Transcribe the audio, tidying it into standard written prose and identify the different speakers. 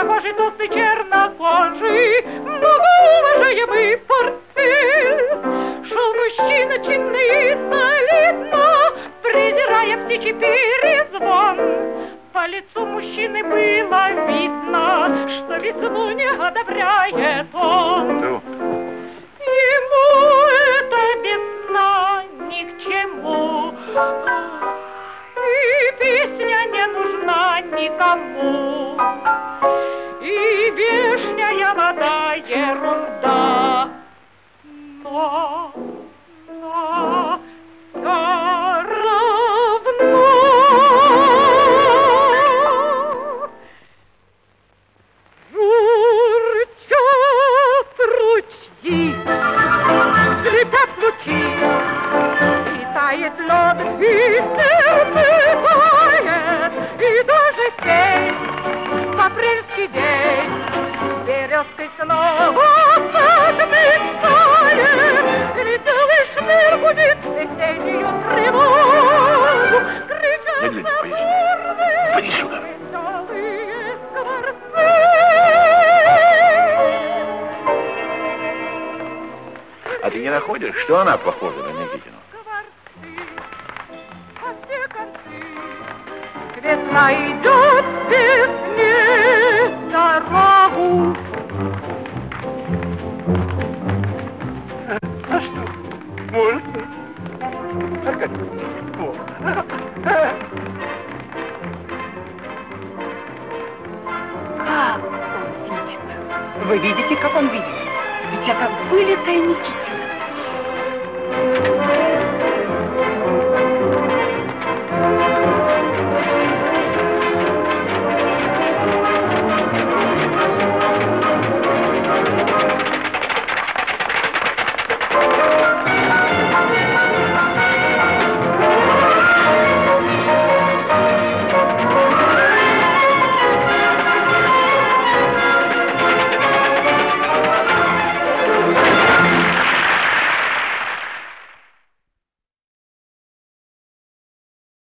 Speaker 1: чернокожий, толстый чернокожий, многоуважаемый портфель. Шел мужчина чинно и солидно, презирая птичий перезвон. По лицу мужчины было видно, что весну не одобряет он. Ему эта весна ни к чему, и песня не нужна никому, и вешняя вода ерунда. Но все равно журчат ручьи, скрипят лучи, и тает лед, и сердце тает, и даже тень в апрельский день березкой снова подмечтает, и целый шмир будет весеннюю тревогу, кричат бурные веселые скворцы.
Speaker 2: А ты не находишь, что она похожа на Никитину?
Speaker 1: Весна идет весне дорогу.
Speaker 2: А что? Можно? А как?
Speaker 3: Как он видит? Вы видите, как он видит? Ведь это вылитая Никитина.